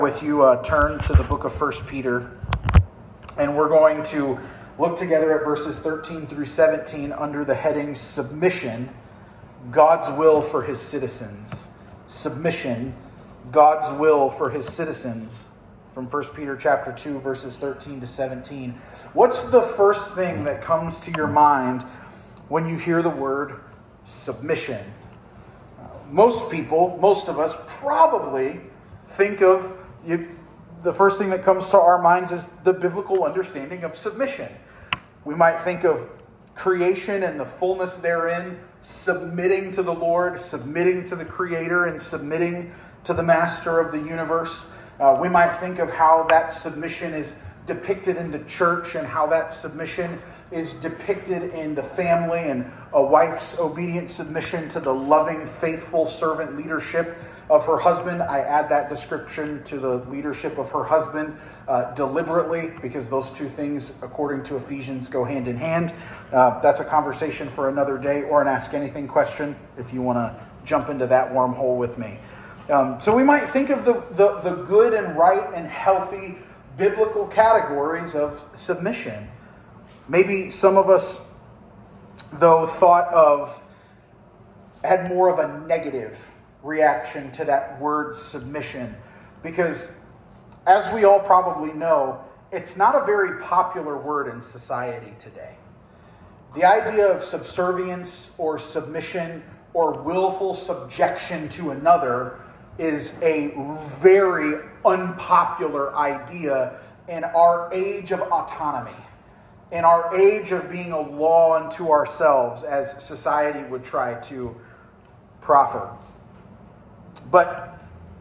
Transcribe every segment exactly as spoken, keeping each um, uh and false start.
With you, uh, turn to the book of First Peter, and we're going to look together at verses thirteen through seventeen under the heading Submission, God's Will for His Citizens. Submission, God's Will for His Citizens, from First Peter chapter two, verses thirteen to seventeen. What's the first thing that comes to your mind when you hear the word submission? Uh, most people, most of us, probably think of You, the first thing that comes to our minds is the biblical understanding of submission. We might think of creation and the fullness therein, submitting to the Lord, submitting to the Creator, and submitting to the Master of the universe. Uh, we might think of how that submission is depicted in the church and how that submission is depicted in the family and a wife's obedient submission to the loving, faithful servant leadership of her husband. I add that description to the leadership of her husband uh, deliberately because those two things, according to Ephesians, go hand in hand. Uh, that's a conversation for another day, or an Ask Anything question if you want to jump into that wormhole with me. Um, so we might think of the, the, the good and right and healthy biblical categories of submission. Maybe some of us, though, thought of, had more of a negative reaction to that word submission, because as we all probably know, it's not a very popular word in society today. The idea of subservience or submission or willful subjection to another is a very unpopular idea in our age of autonomy, in our age of being a law unto ourselves, as society would try to proffer. But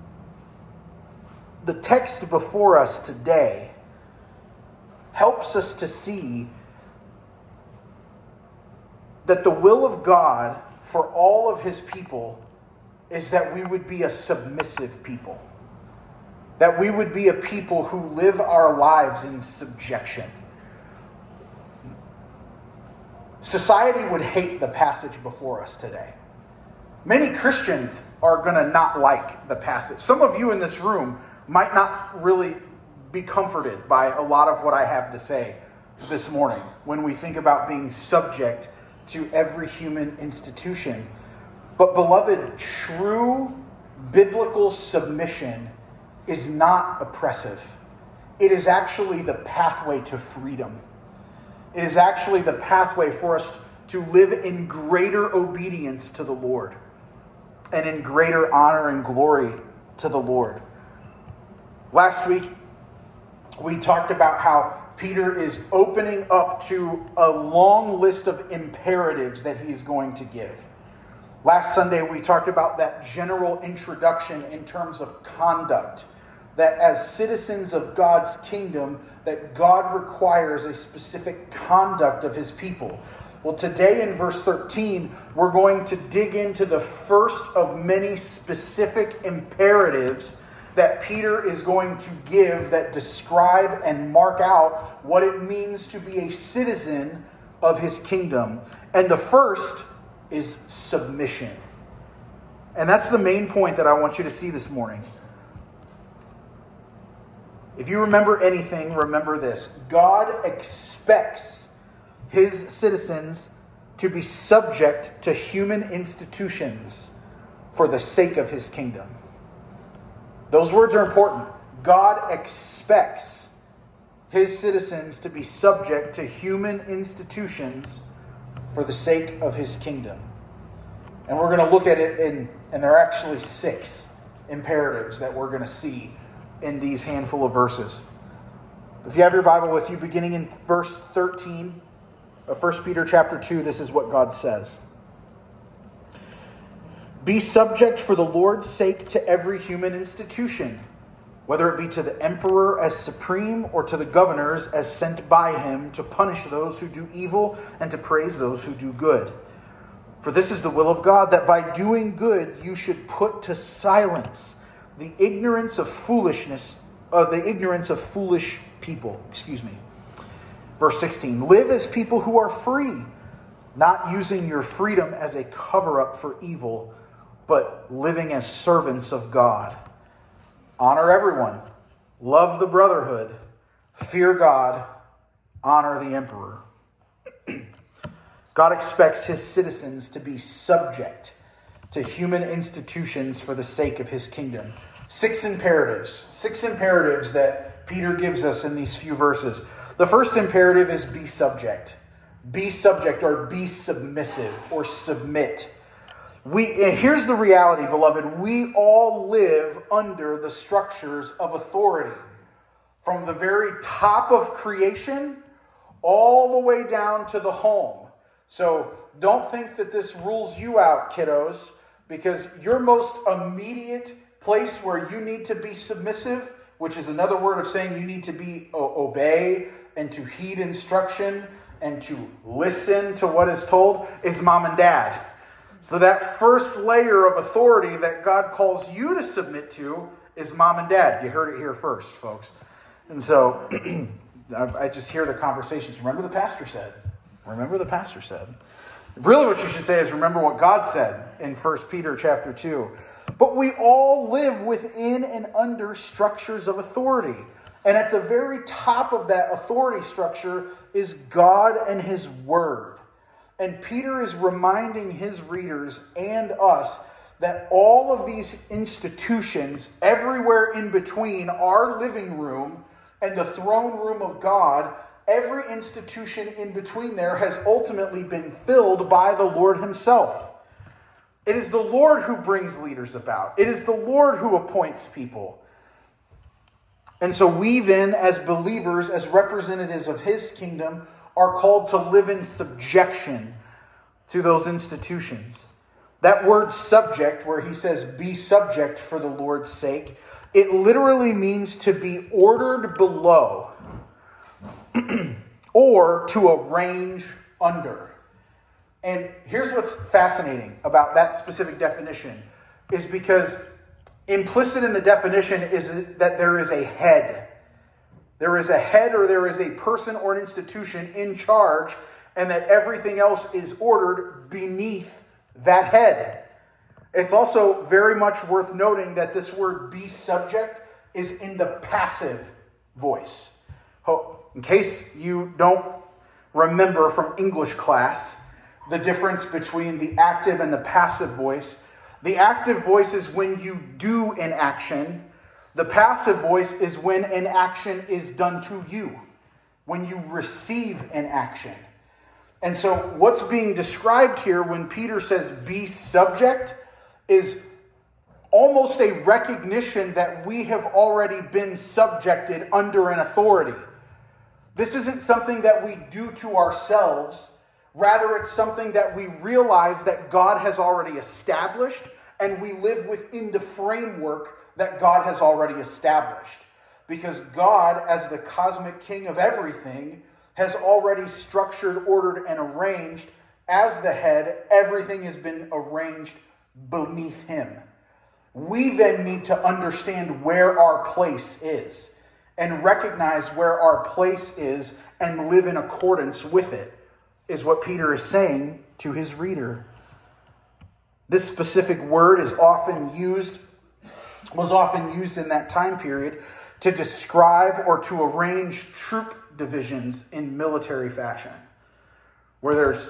the text before us today helps us to see that the will of God for all of His people is that we would be a submissive people. That we would be a people who live our lives in subjection. Society would hate the passage before us today. Many Christians are going to not like the passage. Some of you in this room might not really be comforted by a lot of what I have to say this morning when we think about being subject to every human institution. But beloved, true biblical submission is not oppressive. It is actually the pathway to freedom. It is actually the pathway for us to live in greater obedience to the Lord and in greater honor and glory to the Lord. Last week, we talked about how Peter is opening up to a long list of imperatives that he is going to give. Last Sunday, we talked about that general introduction in terms of conduct, that as citizens of God's kingdom, that God requires a specific conduct of His people. Well, today in verse thirteen, we're going to dig into the first of many specific imperatives that Peter is going to give that describe and mark out what it means to be a citizen of His kingdom. And the first is submission. And that's the main point that I want you to see this morning. If you remember anything, remember this. God expects His citizens to be subject to human institutions for the sake of His kingdom. Those words are important. God expects His citizens to be subject to human institutions for the sake of His kingdom. And we're going to look at it in, and there are actually six imperatives that we're going to see in these handful of verses. If you have your Bible with you, beginning in verse thirteen of First Peter chapter two, this is what God says. Be subject for the Lord's sake to every human institution, whether it be to the emperor as supreme or to the governors as sent by him to punish those who do evil and to praise those who do good. For this is the will of God, that by doing good you should put to silence the ignorance of foolishness, uh, the ignorance of foolish people. Excuse me. Verse sixteen. Live as people who are free, not using your freedom as a cover-up for evil, but living as servants of God. Honor everyone, love the brotherhood, fear God, honor the emperor. God expects his citizens to be subject to human institutions for the sake of his kingdom. Six imperatives. Six imperatives that Peter gives us in these few verses. The first imperative is be subject. Be subject or be submissive or submit. We, and here's the reality, beloved. We all live under the structures of authority. From the very top of creation all the way down to the home. So don't think that this rules you out, kiddos, because your most immediate place where you need to be submissive, which is another word of saying you need to be obey and to heed instruction and to listen to what is told, is mom and dad. So that first layer of authority that God calls you to submit to is mom and dad. You heard it here first, folks. And so I just hear the conversations. Remember the pastor said. Remember the pastor said. Really what you should say is remember what God said in First Peter chapter two. But we all live within and under structures of authority. And at the very top of that authority structure is God and his word. And Peter is reminding his readers and us that all of these institutions, everywhere in between our living room and the throne room of God, every institution in between there has ultimately been filled by the Lord himself. It is the Lord who brings leaders about. It is the Lord who appoints people. And so we then, as believers, as representatives of his kingdom, are called to live in subjection to those institutions. That word subject, where he says, be subject for the Lord's sake, it literally means to be ordered below or to arrange under. And here's what's fascinating about that specific definition is because implicit in the definition is that there is a head. There is a head or there is a person or an institution in charge, and that everything else is ordered beneath that head. It's also very much worth noting that this word be subject is in the passive voice. In case you don't remember from English class the difference between the active and the passive voice, the active voice is when you do an action. The passive voice is when an action is done to you, when you receive an action. And so what's being described here when Peter says be subject is almost a recognition that we have already been subjected under an authority. This isn't something that we do to ourselves. Rather, it's something that we realize that God has already established, and we live within the framework that God has already established. Because God, as the cosmic king of everything, has already structured, ordered, and arranged. As the head, everything has been arranged beneath him. We then need to understand where our place is and recognize where our place is and live in accordance with it, is what Peter is saying to his reader. This specific word is often used, was often used in that time period to describe or to arrange troop divisions in military fashion. Where there's,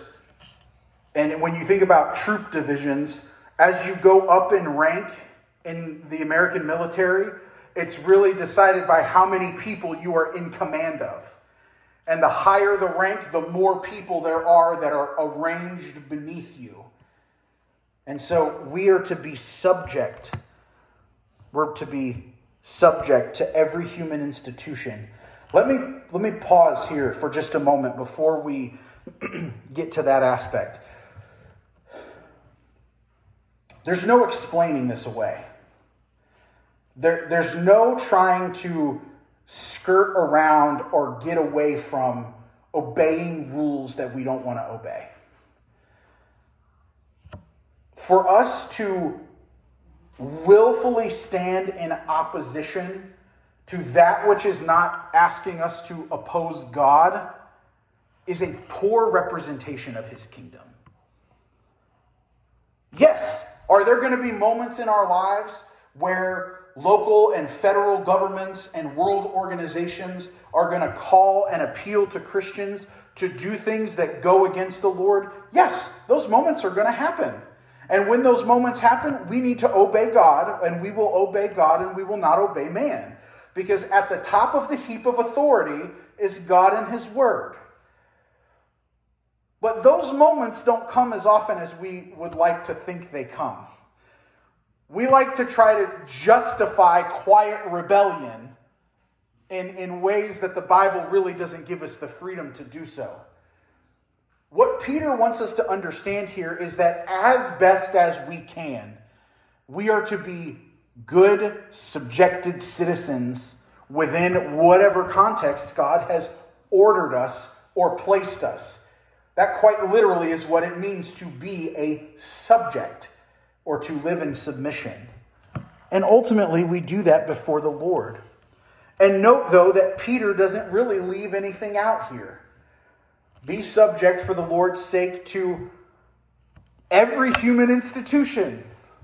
and when you think about troop divisions, as you go up in rank in the American military, it's really decided by how many people you are in command of. And the higher the rank, the more people there are that are arranged beneath you. And so we are to be subject. We're to be subject to every human institution. Let me, let me pause here for just a moment before we get to that aspect. There's no explaining this away. There, there's no trying to skirt around or get away from obeying rules that we don't want to obey. For us to willfully stand in opposition to that which is not asking us to oppose God is a poor representation of his kingdom. Yes, are there going to be moments in our lives where local and federal governments and world organizations are going to call and appeal to Christians to do things that go against the Lord, yes, those moments are going to happen. And when those moments happen, we need to obey God, and we will obey God, and we will not obey man. Because at the top of the heap of authority is God and His Word. But those moments don't come as often as we would like to think they come. We like to try to justify quiet rebellion in, in ways that the Bible really doesn't give us the freedom to do so. What Peter wants us to understand here is that as best as we can, we are to be good, subjected citizens within whatever context God has ordered us or placed us. That quite literally is what it means to be a subject or to live in submission. And ultimately, we do that before the Lord. And note, though, that Peter doesn't really leave anything out here. Be subject for the Lord's sake to every human institution.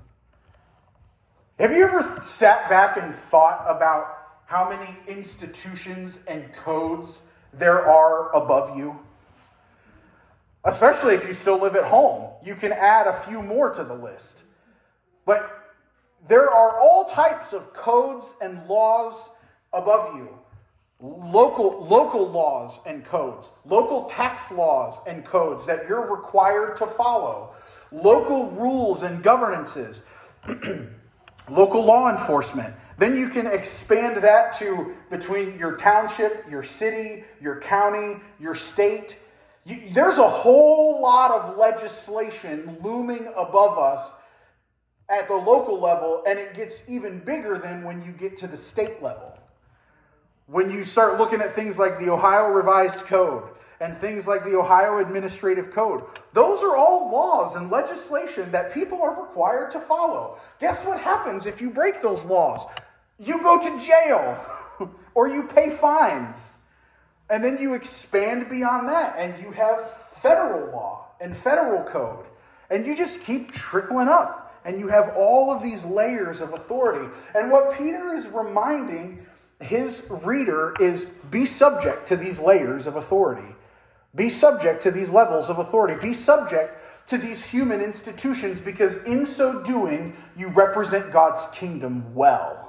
Have you ever sat back and thought about how many institutions and codes there are above you? Especially if you still live at home. You can add a few more to the list. But there are all types of codes and laws above you. Local, local laws and codes. Local tax laws and codes that you're required to follow. Local rules and governances. Local law enforcement. Then you can expand that to between your township, your city, your county, your state. You, there's a whole lot of legislation looming above us at the local level, and it gets even bigger than when you get to the state level. When you start looking at things like the Ohio Revised Code and things like the Ohio Administrative Code, those are all laws and legislation that people are required to follow. Guess what happens if you break those laws? You go to jail or you pay fines. And then you expand beyond that and you have federal law and federal code. And you just keep trickling up. And you have all of these layers of authority. And what Peter is reminding his reader is be subject to these layers of authority. Be subject to these levels of authority. Be subject to these human institutions, because in so doing, you represent God's kingdom well.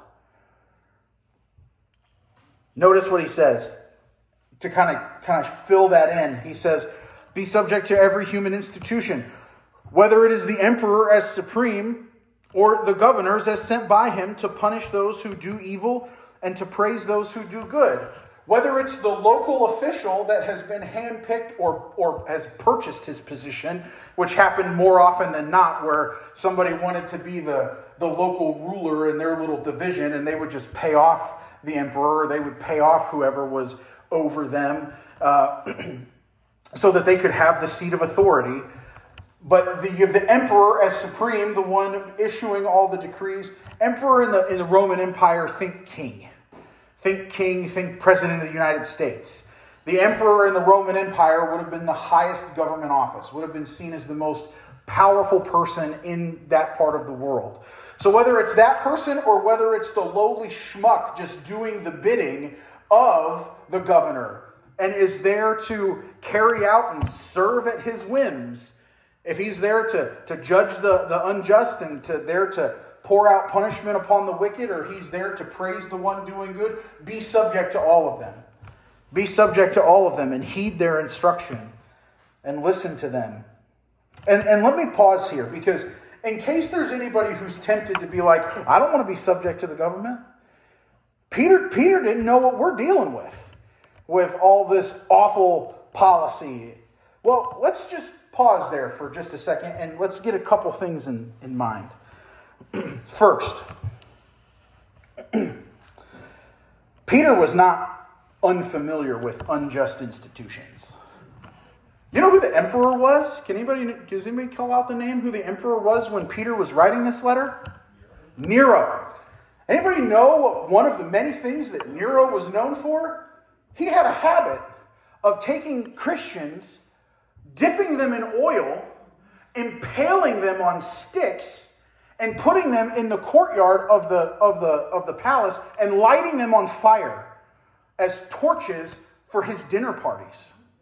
Notice what he says to kind of, kind of fill that in. He says, be subject to every human institution, whether it is the emperor as supreme or the governors as sent by him to punish those who do evil and to praise those who do good. Whether it's the local official that has been handpicked or, or has purchased his position, which happened more often than not, where somebody wanted to be the, the local ruler in their little division and they would just pay off the emperor, or they would pay off whoever was over them uh, so that they could have the seat of authority. But the, the emperor as supreme, the one issuing all the decrees, emperor in the in the Roman Empire, think king. Think king, think president of the United States. The emperor in the Roman Empire would have been the highest government office, would have been seen as the most powerful person in that part of the world. So whether it's that person or whether it's the lowly schmuck just doing the bidding of the governor and is there to carry out and serve at his whims, if he's there to, to judge the, the unjust and to there to pour out punishment upon the wicked, or he's there to praise the one doing good, be subject to all of them. Be subject to all of them and heed their instruction and listen to them. And, and let me pause here, because in case there's anybody who's tempted to be like, I don't want to be subject to the government. Peter, Peter didn't know what we're dealing with, with all this awful policy. Well, let's just pause there for just a second and let's get a couple things in, in mind. First, Peter was not unfamiliar with unjust institutions. You know who the emperor was? Can anybody, does anybody call out the name who the emperor was when Peter was writing this letter? Nero. Anybody know what one of the many things that Nero was known for? He had a habit of taking Christians, dipping them in oil, impaling them on sticks, and putting them in the courtyard of the, of the, of the palace and lighting them on fire as torches for his dinner parties.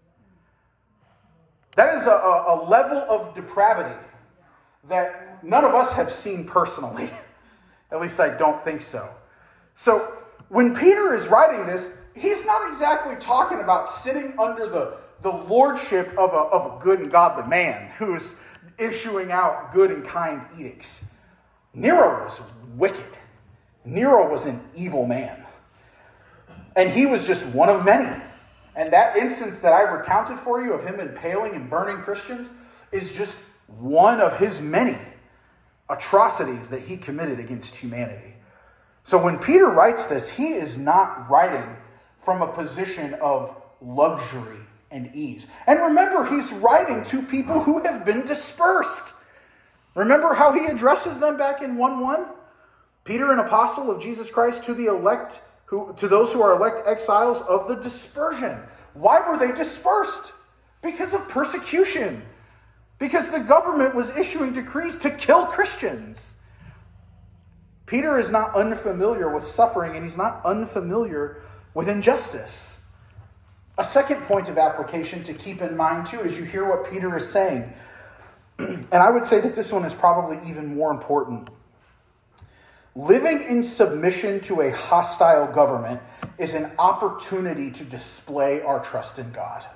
That is a, a, a level of depravity that none of us have seen personally. At least I don't think so. So when Peter is writing this, he's not exactly talking about sitting under the, the lordship of a, of a good and godly man who's issuing out good and kind edicts. Nero was wicked. Nero was an evil man. And he was just one of many. And that instance that I recounted for you of him impaling and burning Christians is just one of his many atrocities that he committed against humanity. So when Peter writes this, he is not writing from a position of luxury and ease. And remember, he's writing to people who have been dispersed. Remember how he addresses them back in one one? Peter, an apostle of Jesus Christ, to the elect, who to those who are elect exiles of the dispersion. Why were they dispersed? Because of persecution. Because the government was issuing decrees to kill Christians. Peter is not unfamiliar with suffering, and he's not unfamiliar with injustice. A second point of application to keep in mind, too, as you hear what Peter is saying, and I would say that this one is probably even more important. Living in submission to a hostile government is an opportunity to display our trust in God.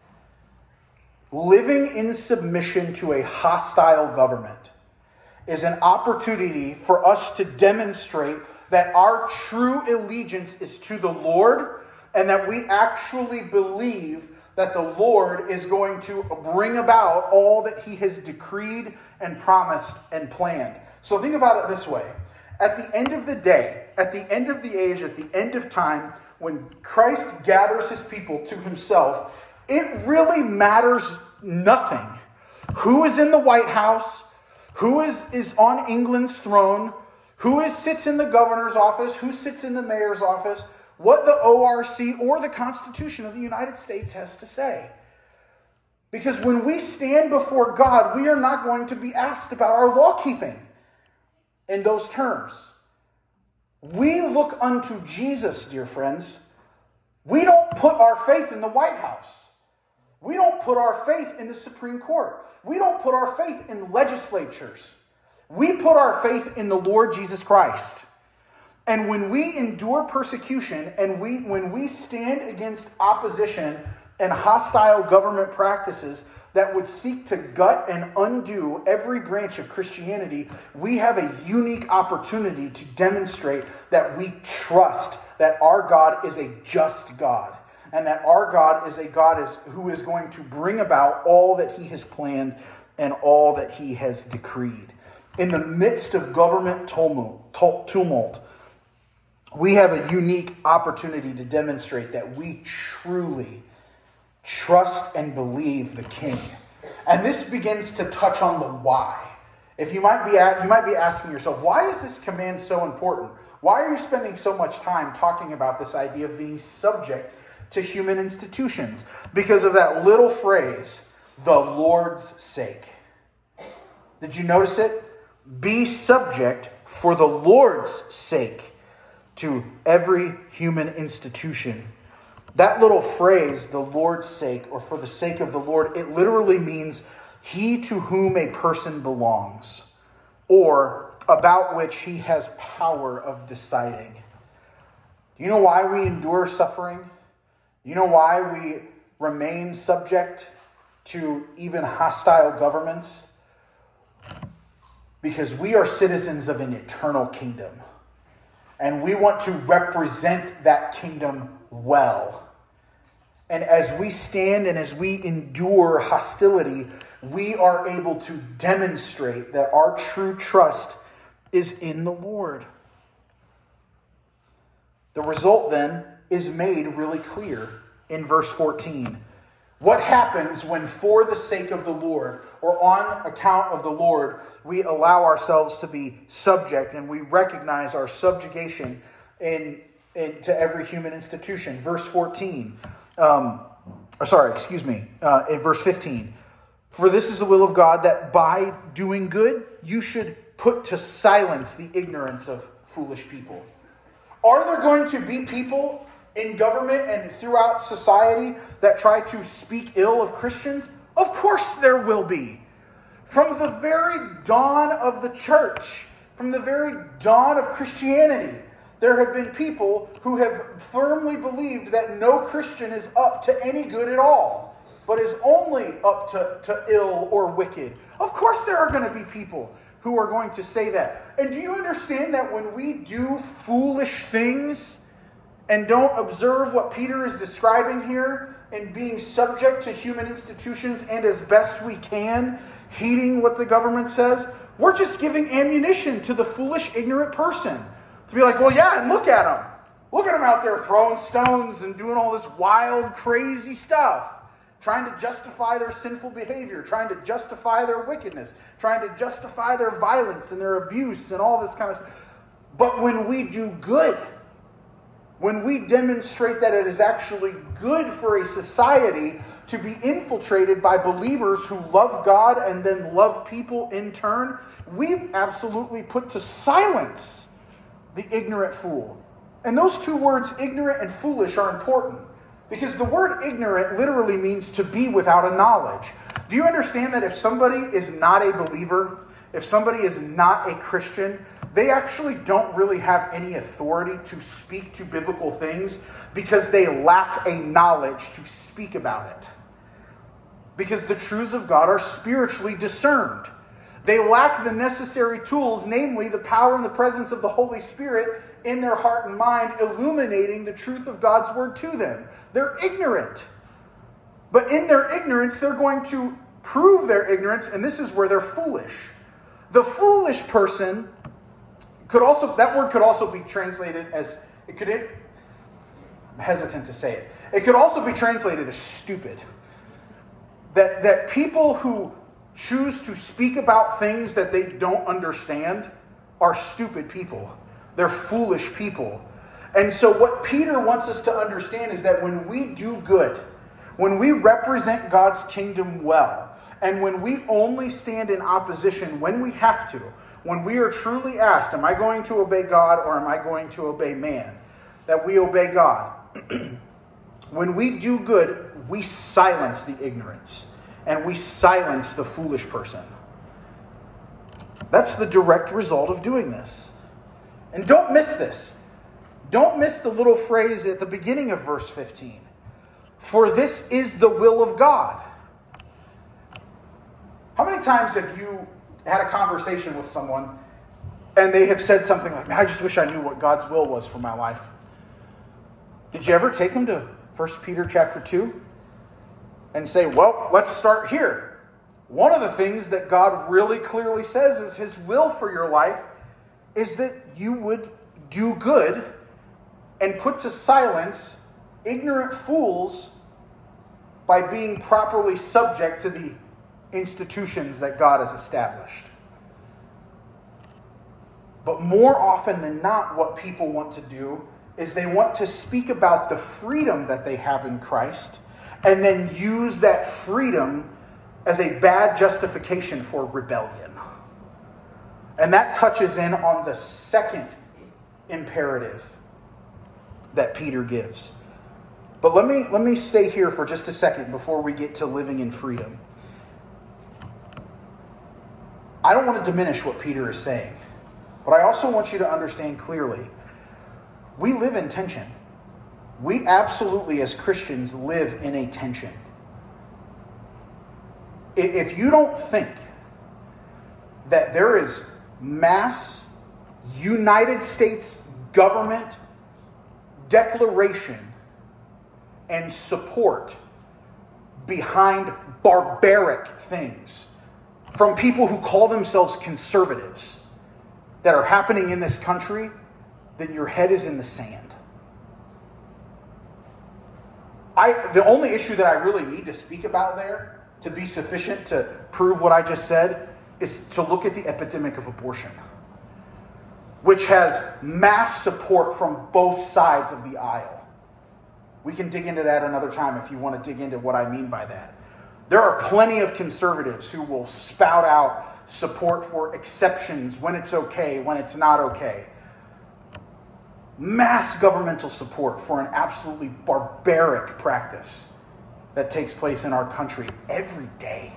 Living in submission to a hostile government is an opportunity for us to demonstrate that our true allegiance is to the Lord and that we actually believe that the Lord is going to bring about all that he has decreed and promised and planned. So think about it this way. At the end of the day, at the end of the age, at the end of time, when Christ gathers his people to himself, it really matters nothing who is in the White House, who is, is on England's throne, who is sits in the governor's office, who sits in the mayor's office, what the O R C or the Constitution of the United States has to say. Because when we stand before God, we are not going to be asked about our law keeping in those terms. We look unto Jesus, dear friends. We don't put our faith in the White House. We don't put our faith in the Supreme Court. We don't put our faith in legislatures. We put our faith in the Lord Jesus Christ. And when we endure persecution and we when we stand against opposition and hostile government practices that would seek to gut and undo every branch of Christianity, we have a unique opportunity to demonstrate that we trust that our God is a just God and that our God is a God is, who is going to bring about all that he has planned and all that he has decreed. In the midst of government tumult, tumult, we have a unique opportunity to demonstrate that we truly trust and believe the King. And this begins to touch on the why. If you might be you might be asking yourself, why is this command so important? Why are you spending so much time talking about this idea of being subject to human institutions? Because of that little phrase, the Lord's sake. Did you notice it? Be subject for the Lord's sake to every human institution. That little phrase, the Lord's sake, or for the sake of the Lord, it literally means he to whom a person belongs, or about which he has power of deciding. Do you know why we endure suffering? Do you know why we remain subject to even hostile governments? Because we are citizens of an eternal kingdom. And we want to represent that kingdom well. And as we stand and as we endure hostility, we are able to demonstrate that our true trust is in the Lord. The result then is made really clear in verse fourteen. What happens when for the sake of the Lord, or on account of the Lord, we allow ourselves to be subject and we recognize our subjugation in, in to every human institution? Verse fourteen. Um, or sorry, excuse me. Uh, in verse fifteen. For this is the will of God, that by doing good, you should put to silence the ignorance of foolish people. Are there going to be people in government and throughout society that try to speak ill of Christians? Of course there will be. From the very dawn of the church, from the very dawn of Christianity, there have been people who have firmly believed that no Christian is up to any good at all, but is only up to, to ill or wicked. Of course there are going to be people who are going to say that. And do you understand that when we do foolish things and don't observe what Peter is describing here, and being subject to human institutions and as best we can, heeding what the government says, we're just giving ammunition to the foolish, ignorant person. To be like, well, yeah, and look at them. Look at them out there throwing stones and doing all this wild, crazy stuff. Trying to justify their sinful behavior. Trying to justify their wickedness. Trying to justify their violence and their abuse and all this kind of stuff. But when we do good, when we demonstrate that it is actually good for a society to be infiltrated by believers who love God and then love people in turn, we absolutely put to silence the ignorant fool. And those two words, ignorant and foolish, are important. Because the word ignorant literally means to be without a knowledge. Do you understand that if somebody is not a believer, if somebody is not a Christian, they actually don't really have any authority to speak to biblical things because they lack a knowledge to speak about it? Because the truths of God are spiritually discerned. They lack the necessary tools, namely the power and the presence of the Holy Spirit in their heart and mind, illuminating the truth of God's word to them. They're ignorant. But in their ignorance, they're going to prove their ignorance, and this is where they're foolish. The foolish person could also, that word could also be translated as, it could, it, I'm hesitant to say it. It could also be translated as stupid. That, that people who choose to speak about things that they don't understand are stupid people. They're foolish people. And so what Peter wants us to understand is that when we do good, when we represent God's kingdom well, and when we only stand in opposition when we have to, when we are truly asked, am I going to obey God or am I going to obey man? That we obey God. When we do good, we silence the ignorance and we silence the foolish person. That's the direct result of doing this. And don't miss this. Don't miss the little phrase at the beginning of verse fifteen. For this is the will of God. How many times have you had a conversation with someone and they have said something like, man, I just wish I knew what God's will was for my life? Did you ever take them to First Peter chapter two and say, well, let's start here. One of the things that God really clearly says is his will for your life is that you would do good and put to silence ignorant fools by being properly subject to the institutions that God has established. But more often than not, what people want to do is they want to speak about the freedom that they have in Christ and then use that freedom as a bad justification for rebellion. And that touches in on the second imperative that Peter gives. But let me let me stay here for just a second before we get to living in freedom. I don't want to diminish what Peter is saying, but I also want you to understand clearly, we live in tension. We absolutely, as Christians, live in a tension. If you don't think that there is mass United States government declaration and support behind barbaric things from people who call themselves conservatives that are happening in this country, then your head is in the sand. I, the only issue that I really need to speak about there to be sufficient to prove what I just said is to look at the epidemic of abortion, which has mass support from both sides of the aisle. We can dig into that another time if you want to dig into what I mean by that. There are plenty of conservatives who will spout out support for exceptions, when it's okay, when it's not okay. Mass governmental support for an absolutely barbaric practice that takes place in our country every day.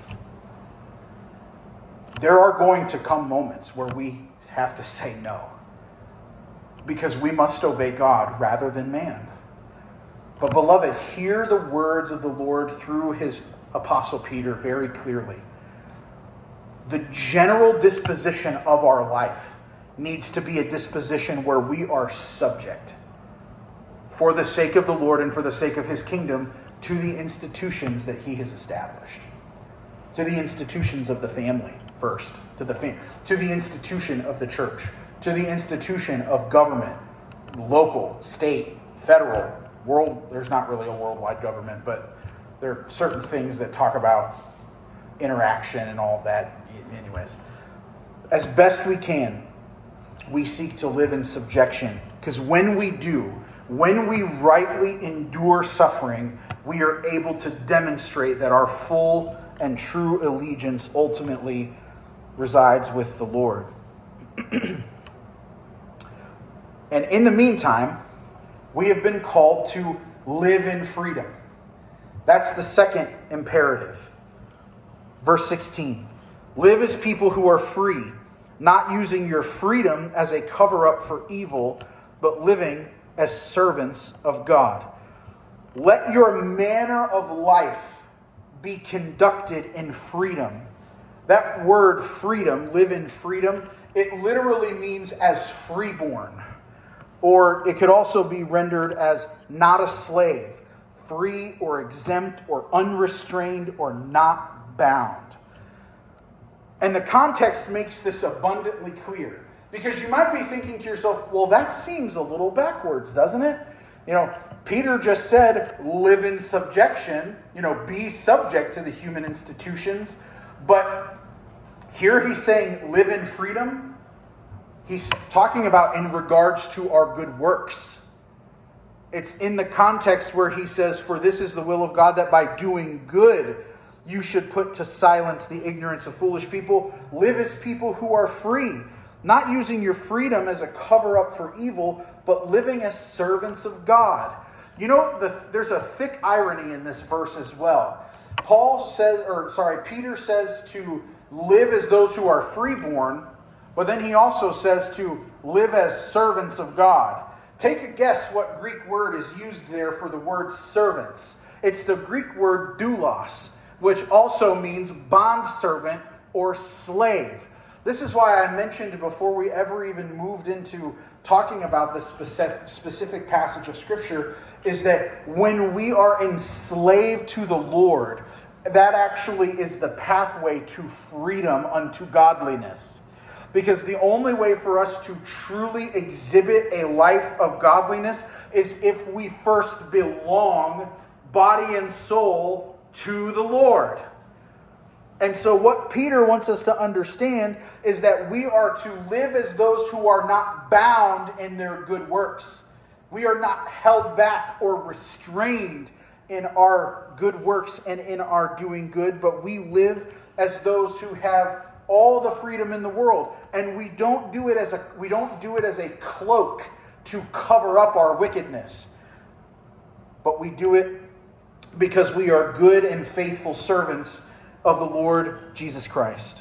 There are going to come moments where we have to say no, because we must obey God rather than man. But beloved, hear the words of the Lord through his apostle Peter very clearly. The general disposition of our life needs to be a disposition where we are subject, for the sake of the Lord and for the sake of his kingdom, to the institutions that he has established. To the institutions of the family first, to the fam- to the institution of the church, to the institution of government, local, state, federal, world. There's not really a worldwide government, but there are certain things that talk about interaction and all of that. Anyways, as best we can, we seek to live in subjection, because when we do, when we rightly endure suffering, we are able to demonstrate that our full and true allegiance ultimately resides with the Lord. And in the meantime, we have been called to live in freedom. That's the second imperative. Verse sixteen. Live as people who are free, not using your freedom as a cover-up for evil, but living as servants of God. Let your manner of life be conducted in freedom. That word freedom, live in freedom, it literally means as freeborn. Or it could also be rendered as not a slave, free or exempt or unrestrained or not bound. And the context makes this abundantly clear. Because you might be thinking to yourself, well, that seems a little backwards, doesn't it? You know, Peter just said, live in subjection, you know, be subject to the human institutions. But here he's saying, live in freedom. He's talking about in regards to our good works. It's in the context where he says, for this is the will of God, that by doing good, you should put to silence the ignorance of foolish people. Live as people who are free, not using your freedom as a cover-up for evil, but living as servants of God. You know, the, there's a thick irony in this verse as well. Paul says, or sorry, Peter says to live as those who are freeborn, but then he also says to live as servants of God. Take a guess what Greek word is used there for the word servants. It's the Greek word doulos, which also means bondservant or slave. This is why I mentioned before we ever even moved into talking about this specific, specific passage of Scripture, is that when we are enslaved to the Lord, that actually is the pathway to freedom unto godliness. Because the only way for us to truly exhibit a life of godliness is if we first belong, body and soul, to the Lord. And so what Peter wants us to understand is that we are to live as those who are not bound in their good works. We are not held back or restrained in our good works and in our doing good, but we live as those who have all the freedom in the world. And we don't do it as a we don't do it as a cloak to cover up our wickedness. But we do it because we are good and faithful servants of the Lord Jesus Christ.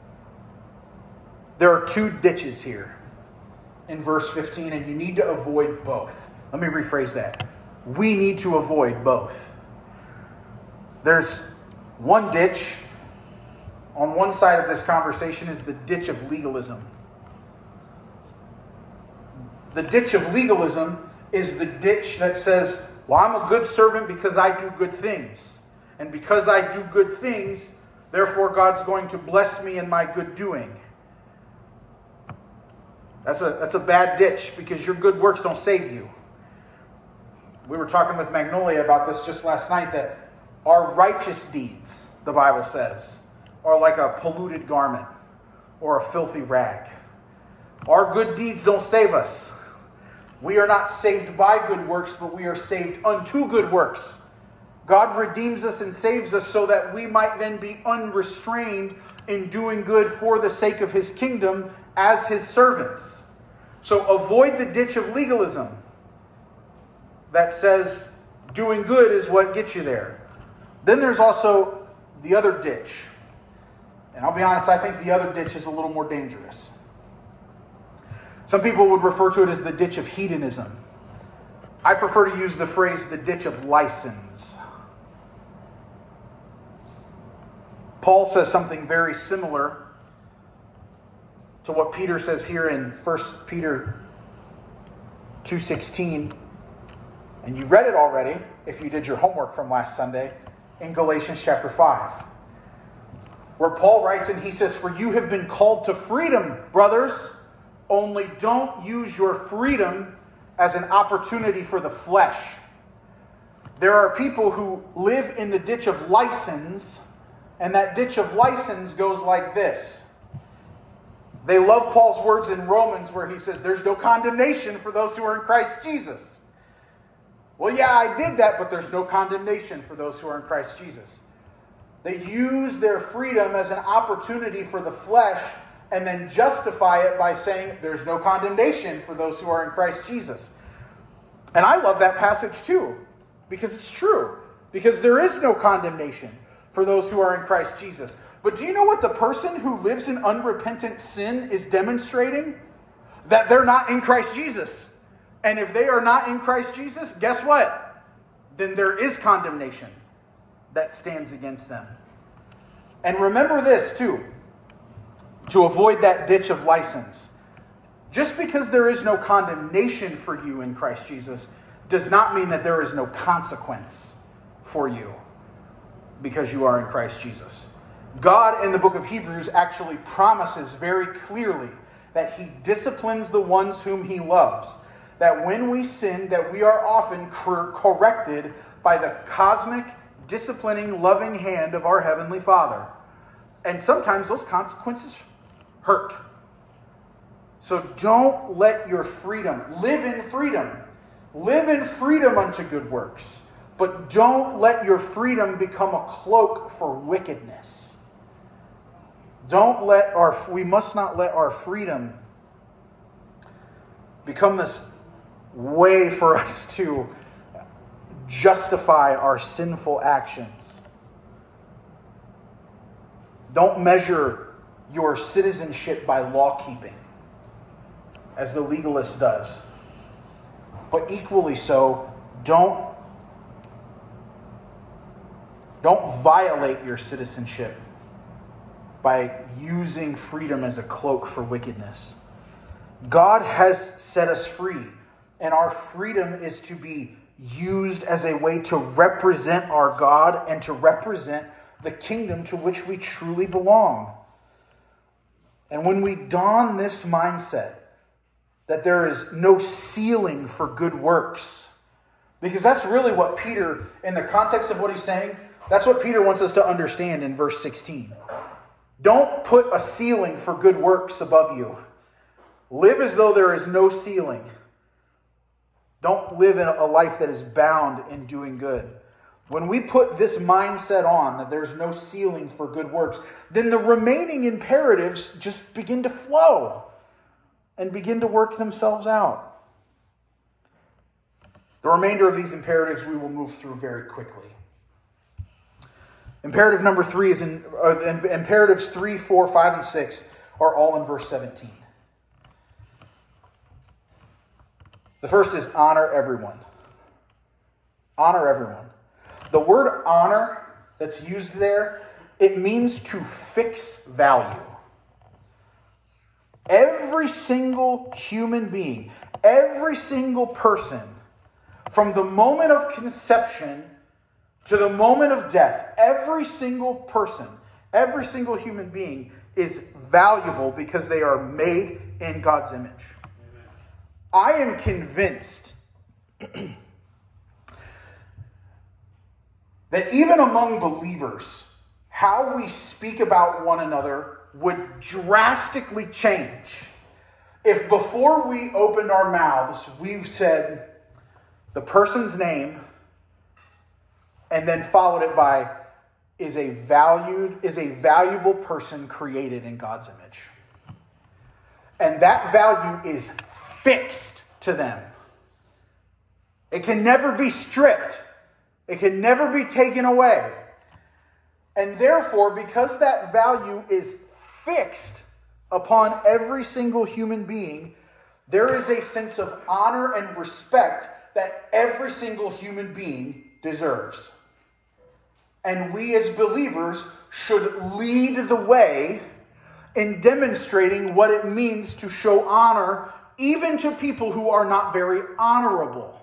There are two ditches here in verse fifteen, and you need to avoid both. Let me rephrase that. We need to avoid both. There's one ditch. On one side of this conversation is the ditch of legalism. The ditch of legalism is the ditch that says, well, I'm a good servant because I do good things. And because I do good things, therefore God's going to bless me in my good doing. That's a, that's a bad ditch, because your good works don't save you. We were talking with Magnolia about this just last night, that our righteous deeds, the Bible says, are like a polluted garment or a filthy rag. Our good deeds don't save us. We are not saved by good works, but we are saved unto good works. God redeems us and saves us so that we might then be unrestrained in doing good for the sake of his kingdom as his servants. So avoid the ditch of legalism that says doing good is what gets you there. Then there's also the other ditch. And I'll be honest, I think the other ditch is a little more dangerous. Some people would refer to it as the ditch of hedonism. I prefer to use the phrase the ditch of license. Paul says something very similar to what Peter says here in First Peter two sixteen. And you read it already, if you did your homework from last Sunday, in Galatians chapter five. Where Paul writes and he says, "For you have been called to freedom, brothers, only don't use your freedom as an opportunity for the flesh." There are people who live in the ditch of license, and that ditch of license goes like this. They love Paul's words in Romans where he says, "There's no condemnation for those who are in Christ Jesus." Well, yeah, I did that, but there's no condemnation for those who are in Christ Jesus. They use their freedom as an opportunity for the flesh and then justify it by saying there's no condemnation for those who are in Christ Jesus. And I love that passage too, because it's true. Because there is no condemnation for those who are in Christ Jesus. But do you know what the person who lives in unrepentant sin is demonstrating? That they're not in Christ Jesus. And if they are not in Christ Jesus, guess what? Then there is condemnation that stands against them. And remember this too, to avoid that ditch of license. Just because there is no condemnation for you in Christ Jesus does not mean that there is no consequence for you because you are in Christ Jesus. God in the book of Hebrews actually promises very clearly that he disciplines the ones whom he loves. That when we sin, that we are often cor- corrected by the cosmic, disciplining, loving hand of our Heavenly Father. And sometimes those consequences hurt. So don't let your freedom, live in freedom. Live in freedom unto good works. But don't let your freedom become a cloak for wickedness. Don't let our, we must not let our freedom become this way for us to justify our sinful actions. Don't measure your citizenship by law keeping, as the legalist does. But equally so, don't, don't violate your citizenship by using freedom as a cloak for wickedness. God has set us free, and our freedom is to be used as a way to represent our God and to represent the kingdom to which we truly belong. And when we don this mindset that there is no ceiling for good works, because that's really what Peter, in the context of what he's saying, that's what Peter wants us to understand in verse sixteen. Don't put a ceiling for good works above you. Live as though there is no ceiling. Don't live in a life that is bound in doing good. When we put this mindset on, that there's no ceiling for good works, then the remaining imperatives just begin to flow and begin to work themselves out. The remainder of these imperatives we will move through very quickly. Imperative number three is in, uh, imperatives three, four, five, and six are all in verse seventeen. The first is honor everyone. Honor everyone. The word honor that's used there, it means to fix value. Every single human being, every single person, from the moment of conception to the moment of death, every single person, every single human being is valuable because they are made in God's image. I am convinced that even among believers, how we speak about one another would drastically change if before we opened our mouths, we said the person's name And then followed it by, is a valued, is a valuable person created in God's image. And that value is fixed to them. It can never be stripped. It can never be taken away. And therefore, because that value is fixed upon every single human being, there is a sense of honor and respect that every single human being deserves. And we as believers should lead the way in demonstrating what it means to show honor even to people who are not very honorable.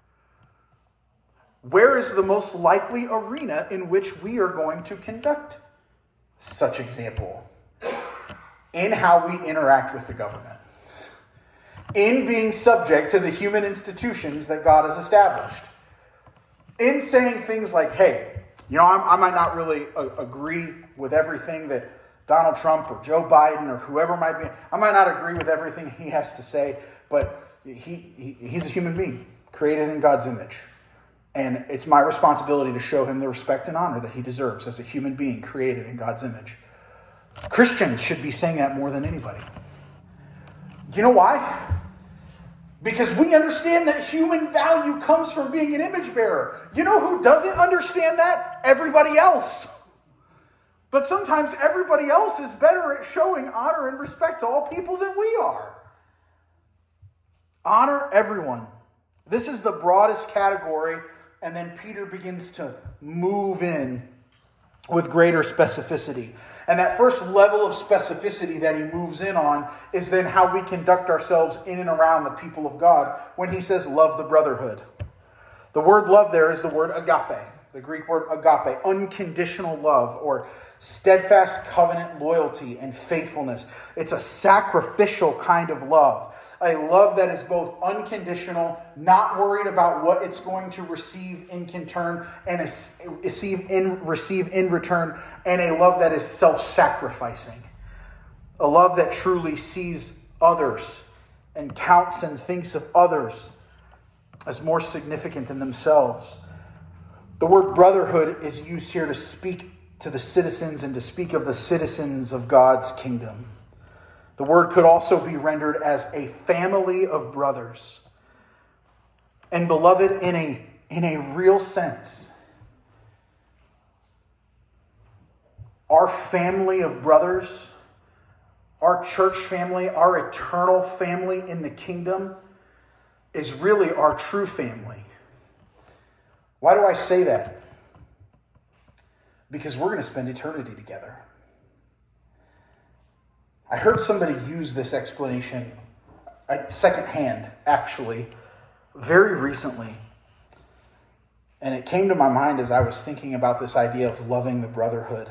Where is the most likely arena in which we are going to conduct such example? In how we interact with the government. In being subject to the human institutions that God has established. In saying things like, hey, you know, I'm, I might not really a, agree with everything that Donald Trump or Joe Biden or whoever might be. I might not agree with everything he has to say, but he, he he's a human being created in God's image. And it's my responsibility to show him the respect and honor that he deserves as a human being created in God's image. Christians should be saying that more than anybody. You know why? Because we understand that human value comes from being an image bearer. You know who doesn't understand that? Everybody else. But sometimes everybody else is better at showing honor and respect to all people than we are. Honor everyone. This is the broadest category. And then Peter begins to move in with greater specificity. And that first level of specificity that he moves in on is then how we conduct ourselves in and around the people of God when he says love the brotherhood. The word love there is the word agape, the Greek word agape, unconditional love or steadfast covenant loyalty and faithfulness. It's a sacrificial kind of love. A love that is both unconditional, not worried about what it's going to receive in return, and receive in, receive in return, and a love that is self-sacrificing. A love that truly sees others and counts and thinks of others as more significant than themselves. The word brotherhood is used here to speak to the citizens and to speak of the citizens of God's kingdom. The word could also be rendered as a family of brothers. And beloved, in a, in a real sense, our family of brothers, our church family, our eternal family in the kingdom is really our true family. Why do I say that? Because we're going to spend eternity together. I heard somebody use this explanation secondhand, actually, very recently. And it came to my mind as I was thinking about this idea of loving the brotherhood.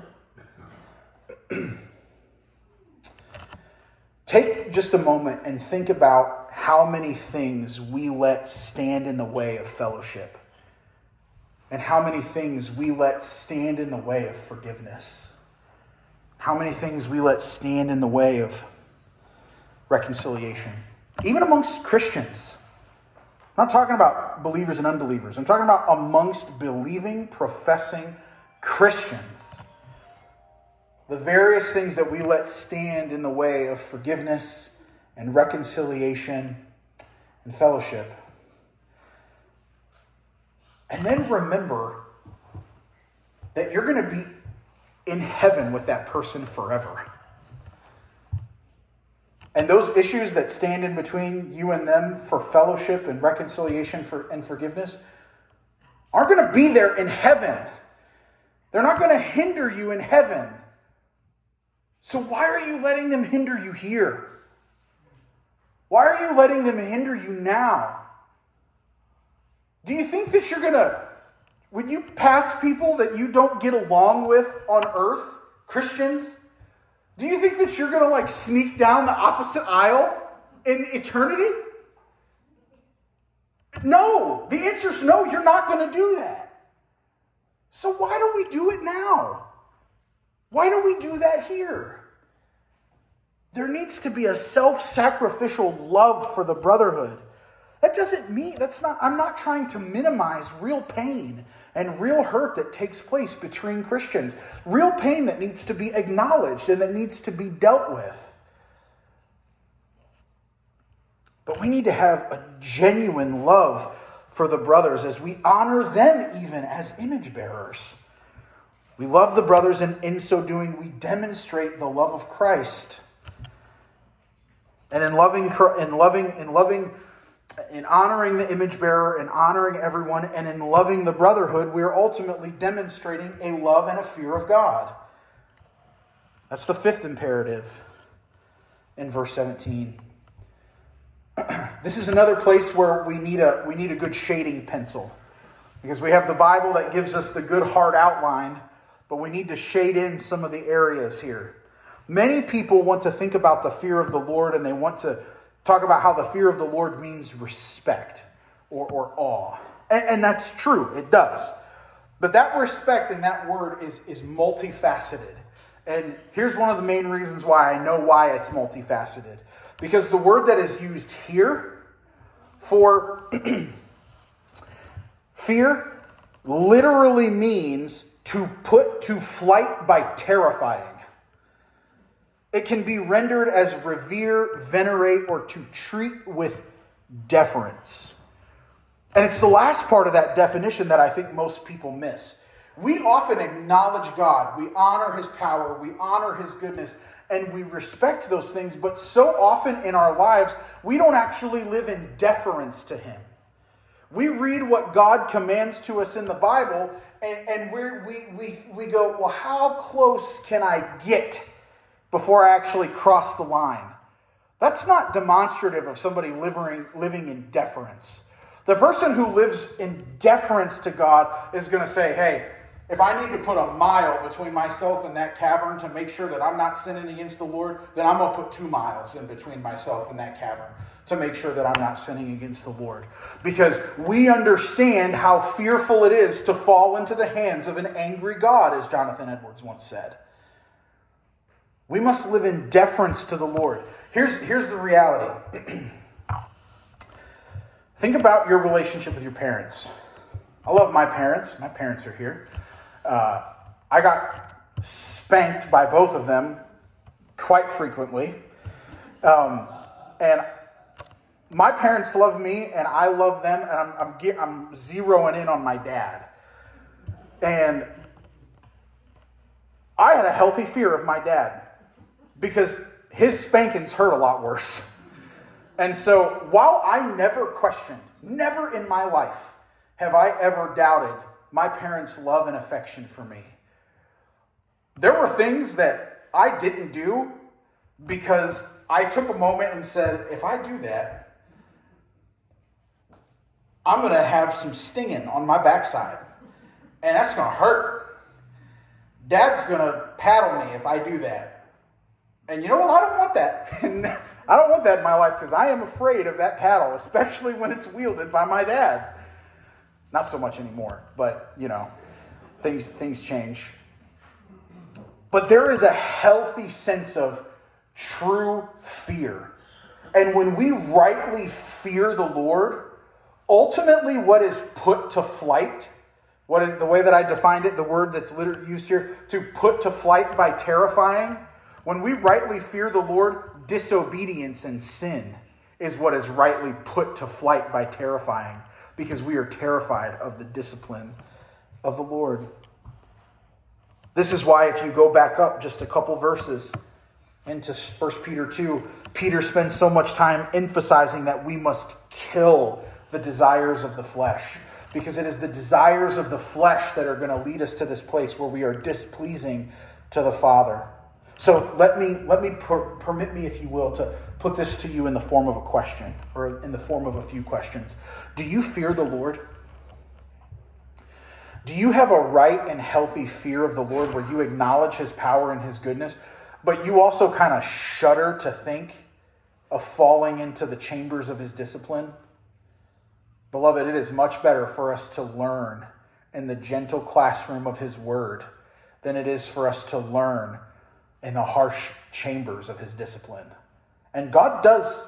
Take just a moment and think about how many things we let stand in the way of fellowship. And how many things we let stand in the way of forgiveness. How many things we let stand in the way of reconciliation. Even amongst Christians. I'm not talking about believers and unbelievers. I'm talking about amongst believing, professing Christians. The various things that we let stand in the way of forgiveness and reconciliation and fellowship. And then remember that you're going to be in heaven with that person forever. And those issues that stand in between you and them for fellowship and reconciliation for, and forgiveness aren't going to be there in heaven. They're not going to hinder you in heaven. So why are you letting them hinder you here? Why are you letting them hinder you now? Do you think that you're going to, when you pass people that you don't get along with on earth, Christians, do you think that you're going to like sneak down the opposite aisle in eternity? No. The answer is no, you're not going to do that. So why don't we do it now? Why don't we do that here? There needs to be a self-sacrificial love for the brotherhood. That doesn't mean, that's not, I'm not trying to minimize real pain and real hurt that takes place between Christians. Real pain that needs to be acknowledged and that needs to be dealt with. But we need to have a genuine love for the brothers as we honor them even as image bearers. We love the brothers, and in so doing, we demonstrate the love of Christ. And in loving, in loving, in loving, in honoring the image bearer and honoring everyone, and in loving the brotherhood, we are ultimately demonstrating a love and a fear of God. That's the fifth imperative in verse seventeen. This is another place where we need a we need a good shading pencil, because we have the Bible that gives us the good hard outline, but we need to shade in some of the areas here. Many people want to think about the fear of the Lord, and they want to talk about how the fear of the Lord means respect or, or awe. And, and that's true, it does. But that respect in that word is, is multifaceted. And here's one of the main reasons why I know why it's multifaceted. Because the word that is used here for fear literally means to put to flight by terrifying. It can be rendered as revere, venerate, or to treat with deference. And it's the last part of that definition that I think most people miss. We often acknowledge God, we honor His power, we honor His goodness, and we respect those things, but so often in our lives, we don't actually live in deference to Him. We read what God commands to us in the Bible, and, and we're, we we we go, well, how close can I get before I actually cross the line? That's not demonstrative of somebody living, living in deference. The person who lives in deference to God is going to say, hey, if I need to put a mile between myself and that cavern to make sure that I'm not sinning against the Lord, then I'm going to put two miles in between myself and that cavern to make sure that I'm not sinning against the Lord. Because we understand how fearful it is to fall into the hands of an angry God, as Jonathan Edwards once said. We must live in deference to the Lord. Here's, here's the reality. Think about your relationship with your parents. I love my parents. My parents are here. Uh, I got spanked by both of them quite frequently. Um, and my parents love me, and I love them, and I'm, I'm, I'm zeroing in on my dad. And I had a healthy fear of my dad, because his spankings hurt a lot worse. And so while I never questioned, never in my life have I ever doubted my parents' love and affection for me, there were things that I didn't do because I took a moment and said, if I do that, I'm going to have some stinging on my backside. And that's going to hurt. Dad's going to paddle me if I do that. And you know what? I don't want that. I don't want that in my life, because I am afraid of that paddle, especially when it's wielded by my dad. Not so much anymore, but, you know, things things change. But there is a healthy sense of true fear. And when we rightly fear the Lord, ultimately what is put to flight, what is the way that I defined it, the word that's literally used here, to put to flight by terrifying, when we rightly fear the Lord, disobedience and sin is what is rightly put to flight by terrifying, because we are terrified of the discipline of the Lord. This is why, if you go back up just a couple verses into First Peter two, Peter spends so much time emphasizing that we must kill the desires of the flesh, because it is the desires of the flesh that are going to lead us to this place where we are displeasing to the Father. So let me let me per, permit me, if you will, to put this to you in the form of a question, or in the form of a few questions. Do you fear the Lord? Do you have a right and healthy fear of the Lord where you acknowledge His power and His goodness, but you also kind of shudder to think of falling into the chambers of His discipline? Beloved, it is much better for us to learn in the gentle classroom of His Word than it is for us to learn in the harsh chambers of His discipline. And God does,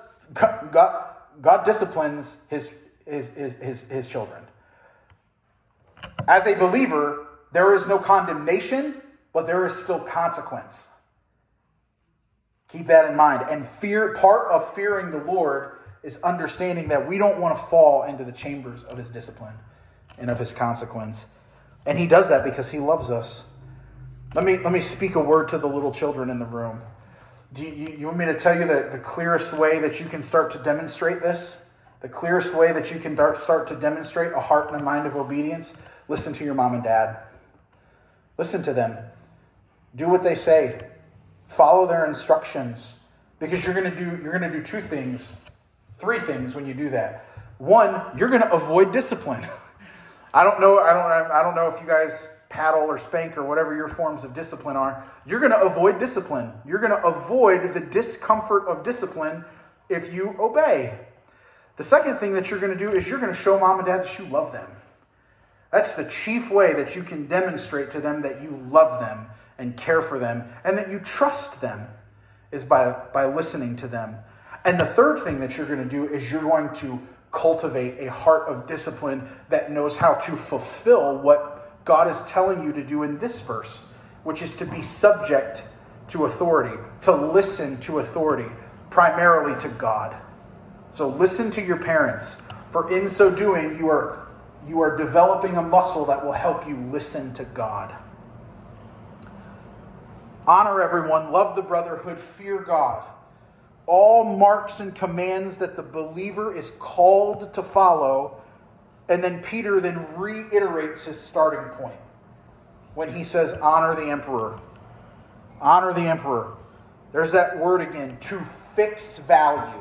God, God disciplines his, his, his, his, his children. As a believer, there is no condemnation, but there is still consequence. Keep that in mind. And fear, part of fearing the Lord is understanding that we don't want to fall into the chambers of his discipline and of his consequence. And he does that because he loves us. Let me, let me speak a word to the little children in the room. Do you, you want me to tell you the, the clearest way that you can start to demonstrate this? The clearest way that you can start to demonstrate a heart and a mind of obedience? Listen to your mom and dad. Listen to them. Do what they say. Follow their instructions. Because you're going to do you're going to do two things. Three things when you do that. One, you're going to avoid discipline. I don't know, I don't I don't know if you guys paddle or spank or whatever your forms of discipline are. You're going to avoid discipline. You're going to avoid the discomfort of discipline if you obey. The second thing that you're going to do is you're going to show mom and dad that you love them. That's the chief way that you can demonstrate to them that you love them and care for them and that you trust them is by, by listening to them. And the third thing that you're going to do is you're going to cultivate a heart of discipline that knows how to fulfill what God is telling you to do in this verse, which is to be subject to authority, to listen to authority, primarily to God. So listen to your parents, for in so doing you are, you are developing a muscle that will help you listen to God. Honor everyone, love the brotherhood, fear God. All marks and commands that the believer is called to follow. And then Peter then reiterates his starting point when he says, honor the emperor. Honor the emperor. There's that word again, to fix value.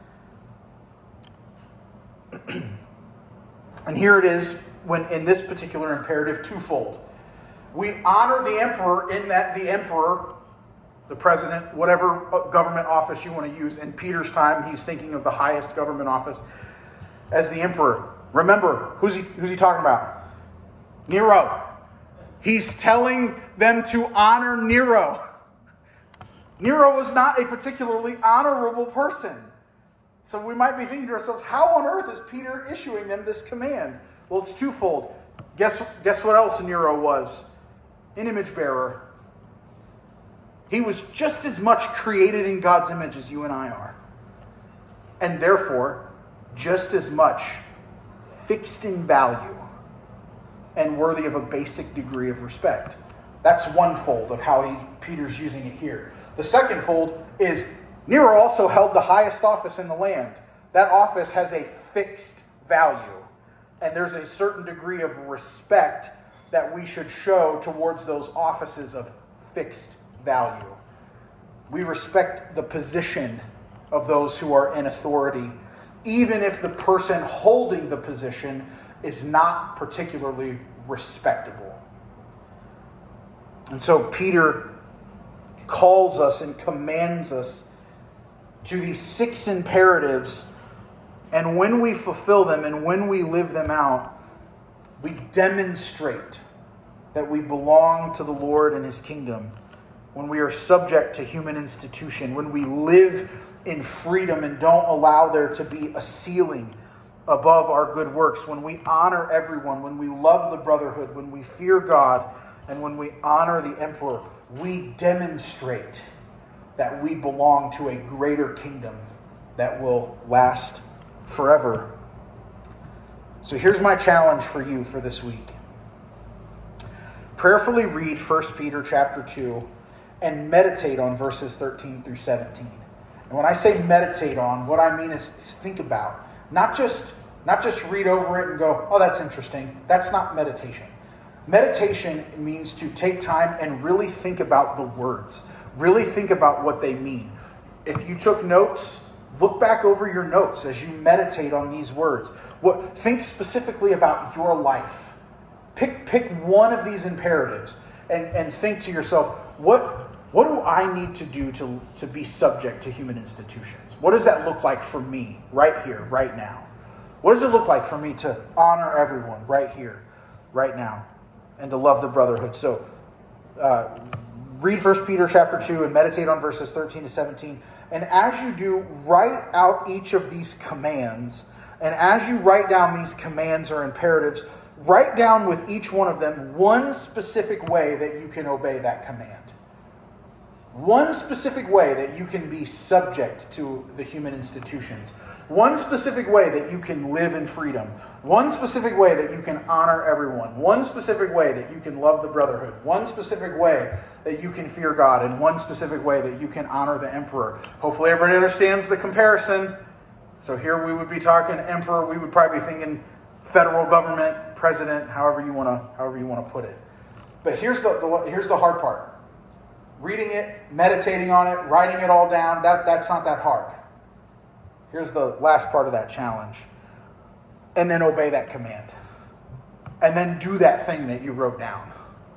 And here it is when in this particular imperative, twofold. We honor the emperor in that the emperor, the president, whatever government office you want to use. In Peter's time, he's thinking of the highest government office as the emperor. Remember, who's he, who's he talking about? Nero. He's telling them to honor Nero. Nero was not a particularly honorable person. So we might be thinking to ourselves, how on earth is Peter issuing them this command? Well, it's twofold. Guess, guess what else Nero was? An image bearer. He was just as much created in God's image as you and I are. And therefore, just as much fixed in value and worthy of a basic degree of respect. That's one fold of how he's, Peter's using it here. The second fold is Nero also held the highest office in the land. That office has a fixed value. And there's a certain degree of respect that we should show towards those offices of fixed value. We respect the position of those who are in authority, even if the person holding the position is not particularly respectable. And so Peter calls us and commands us to these six imperatives, and when we fulfill them and when we live them out, we demonstrate that we belong to the Lord and His kingdom. When we are subject to human institution, when we live in freedom and don't allow there to be a ceiling above our good works, when we honor everyone, when we love the brotherhood, when we fear God, and when we honor the emperor, we demonstrate that we belong to a greater kingdom that will last forever. So here's my challenge for you for this week. Prayerfully read First Peter chapter two and meditate on verses thirteen through seventeen. And when I say meditate on, what I mean is, is think about. Not just, not just read over it and go, oh, that's interesting. That's not meditation. Meditation means to take time and really think about the words. Really think about what they mean. If you took notes, look back over your notes as you meditate on these words. What, think specifically about your life. Pick pick one of these imperatives and, and think to yourself, what what do I need to do to, to be subject to human institutions? What does that look like for me right here, right now? What does it look like for me to honor everyone right here, right now, and to love the brotherhood? So uh, read First Peter chapter two and meditate on verses thirteen to seventeen. And as you do, write out each of these commands. And as you write down these commands or imperatives, write down with each one of them one specific way that you can obey that command. One specific way that you can be subject to the human institutions. One specific way that you can live in freedom. One specific way that you can honor everyone. One specific way that you can love the brotherhood. One specific way that you can fear God. And one specific way that you can honor the emperor. Hopefully everybody understands the comparison. So here we would be talking emperor. We would probably be thinking federal government, president, however you want to, however you want to put it. But here's the, the here's the hard part. Reading it, meditating on it, writing it all down, that, that's not that hard. Here's the last part of that challenge. And then obey that command. And then do that thing that you wrote down.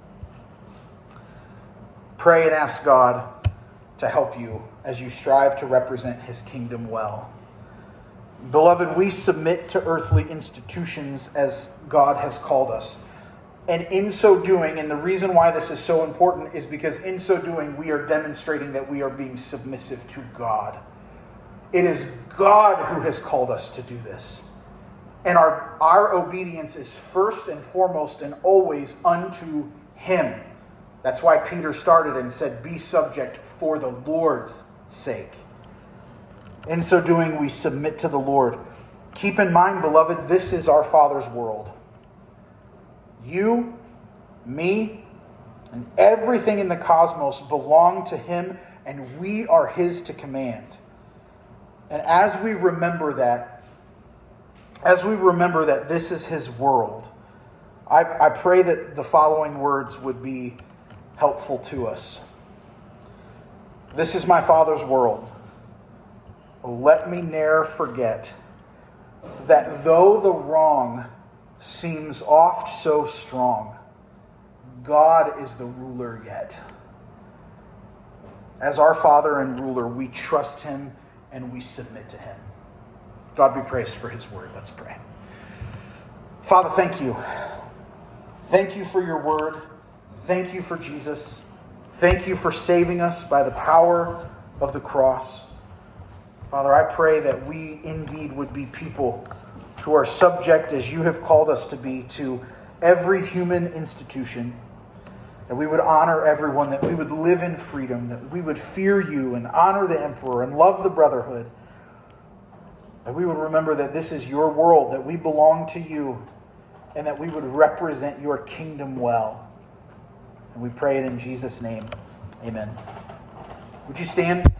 Pray and ask God to help you as you strive to represent His kingdom well. Beloved, we submit to earthly institutions as God has called us. And in so doing, and the reason why this is so important is because in so doing, we are demonstrating that we are being submissive to God. It is God who has called us to do this. And our, our obedience is first and foremost and always unto Him. That's why Peter started and said, be subject for the Lord's sake. In so doing, we submit to the Lord. Keep in mind, beloved, this is our Father's world. You, me, and everything in the cosmos belong to Him, and we are His to command. And as we remember that, as we remember that this is His world, I, I pray that the following words would be helpful to us. This is my Father's world. Oh, let me ne'er forget that though the wrong seems oft so strong, God is the ruler yet. As our Father and ruler, we trust Him and we submit to Him. God be praised for His word. Let's pray. Father, thank you. Thank you for your word. Thank you for Jesus. Thank you for saving us by the power of the cross. Father, I pray that we indeed would be people who are subject, as you have called us to be, to every human institution, that we would honor everyone, that we would live in freedom, that we would fear you and honor the emperor and love the brotherhood, that we would remember that this is your world, that we belong to you, and that we would represent your kingdom well. And we pray it in Jesus' name. Amen. Would you stand?